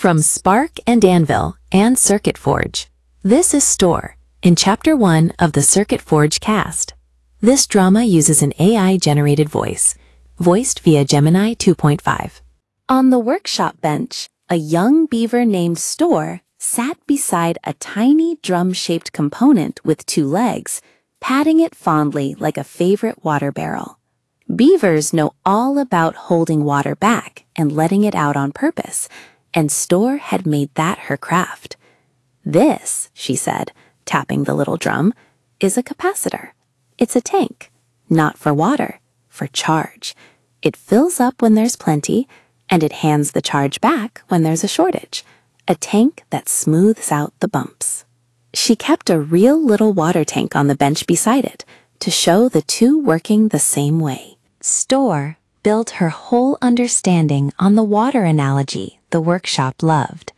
From Spark and Anvil and Circuit Forge. This is Store, in Chapter 1 of the Circuit Forge cast. This drama uses an AI-generated voice, voiced via Gemini 2.5. On the workshop bench, a young beaver named Store sat beside a tiny drum-shaped component with 2 legs, patting it fondly like a favorite water barrel. Beavers know all about holding water back and letting it out on purpose, and Store had made that her craft. This, she said, tapping the little drum, is a capacitor. It's a tank, not for water, for charge. It fills up when there's plenty, and it hands the charge back when there's a shortage. A tank that smooths out the bumps. She kept a real little water tank on the bench beside it to show the two working the same way. Store built her whole understanding on the water analogy the workshop loved.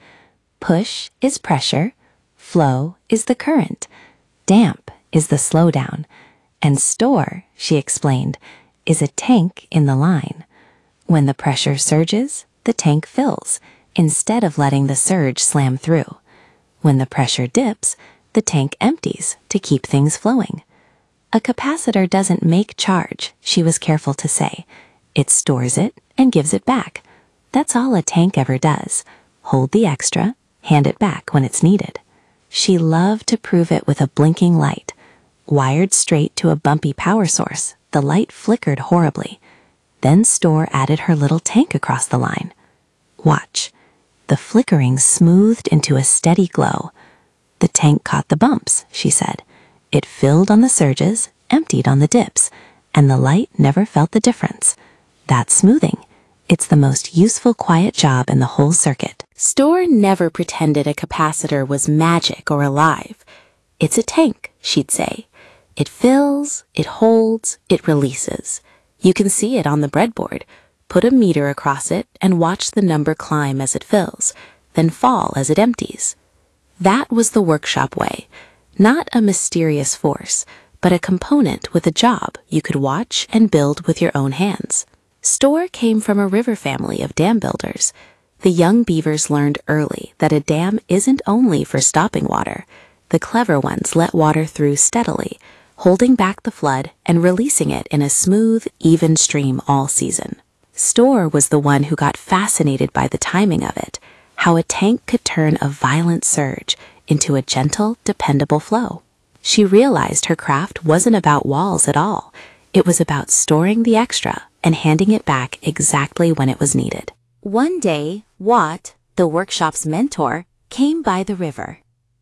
Push is pressure, flow is the current, damp is the slowdown, and store, she explained, is a tank in the line. When the pressure surges, the tank fills, instead of letting the surge slam through. When the pressure dips, the tank empties to keep things flowing. A capacitor doesn't make charge, she was careful to say. It stores it and gives it back. That's all a tank ever does. Hold the extra, hand it back when it's needed. She loved to prove it with a blinking light. Wired straight to a bumpy power source, the light flickered horribly. Then Store added her little tank across the line. Watch. The flickering smoothed into a steady glow. The tank caught the bumps, she said. It filled on the surges, emptied on the dips, and the light never felt the difference. That's smoothing. It's the most useful quiet job in the whole circuit. Store never pretended a capacitor was magic or alive. It's a tank, she'd say. It fills, it holds, it releases. You can see it on the breadboard. Put a meter across it and watch the number climb as it fills, then fall as it empties. That was the workshop way. Not a mysterious force, but a component with a job you could watch and build with your own hands. Store came from a river family of dam builders. The young beavers learned early that a dam isn't only for stopping water. The clever ones let water through steadily, holding back the flood and releasing it in a smooth, even stream all season. Store was the one who got fascinated by the timing of it, how a tank could turn a violent surge into a gentle, dependable flow. She realized her craft wasn't about walls at all. It was about storing the extra and handing it back exactly when it was needed. One day, Watt, the workshop's mentor, came by the river.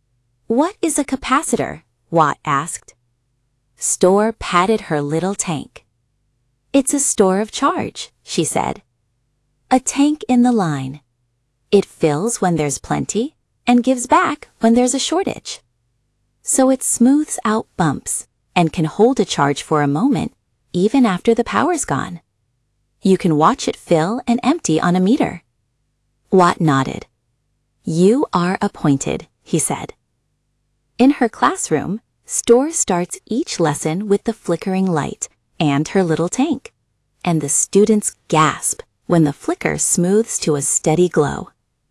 "What is a capacitor?" Watt asked. Store patted her little tank. "It's a store of charge," she said. "A tank in the line. It fills when there's plenty and gives back when there's a shortage. So it smooths out bumps and can hold a charge for a moment even after the power's gone. You can watch it fill and empty on a meter." Watt nodded. "You are appointed," he said. In her classroom, Store starts each lesson with the flickering light and her little tank, and the students gasp when the flicker smooths to a steady glow.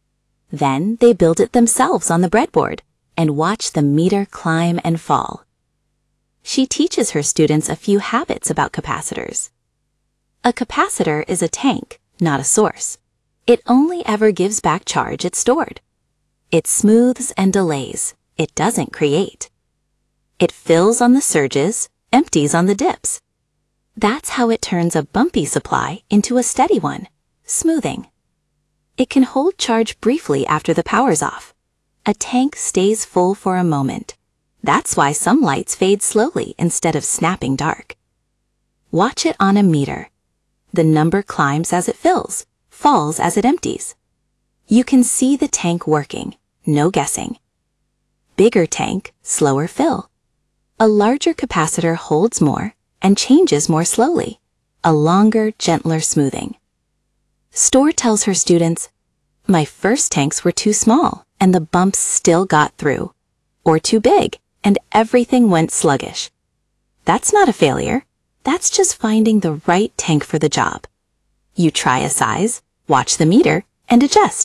Then they build it themselves on the breadboard and watch the meter climb and fall. She teaches her students a few habits about capacitors. A capacitor is a tank, not a source. It only ever gives back charge it's stored. It smooths and delays. It doesn't create. It fills on the surges, empties on the dips. That's how it turns a bumpy supply into a steady one, smoothing. It can hold charge briefly after the power's off. A tank stays full for a moment. That's why some lights fade slowly instead of snapping dark. Watch it on a meter. The number climbs as it fills, falls as it empties. You can see the tank working, no guessing. Bigger tank, slower fill. A larger capacitor holds more and changes more slowly. A longer, gentler smoothing. Store tells her students, "My first tanks were too small and the bumps still got through, or too big and everything went sluggish. That's not a failure. That's just finding the right tank for the job. You try a size, watch the meter, and adjust."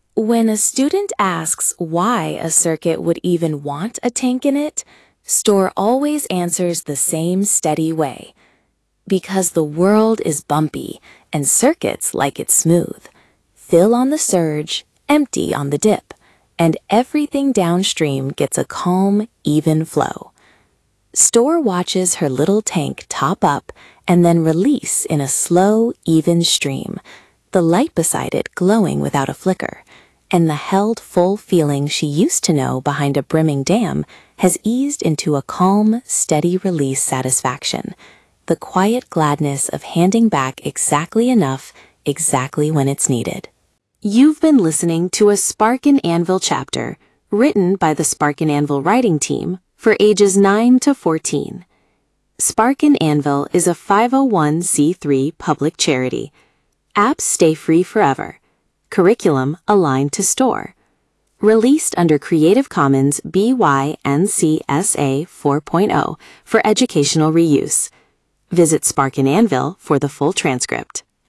When a student asks why a circuit would even want a tank in it, Store always answers the same steady way. Because the world is bumpy and circuits like it smooth. Fill on the surge, empty on the dip, and everything downstream gets a calm, even flow. Store watches her little tank top up and then release in a slow, even stream, the light beside it glowing without a flicker, and the held full feeling she used to know behind a brimming dam has eased into a calm, steady release satisfaction, the quiet gladness of handing back exactly enough, exactly when it's needed. You've been listening to a Spark and Anvil chapter, written by the Spark and Anvil writing team for ages 9 to 14. Spark and Anvil is a 501c3 public charity. Apps stay free forever. Curriculum aligned to Store. Released under Creative Commons BY-NC-SA 4.0 for educational reuse. Visit Spark and Anvil for the full transcript.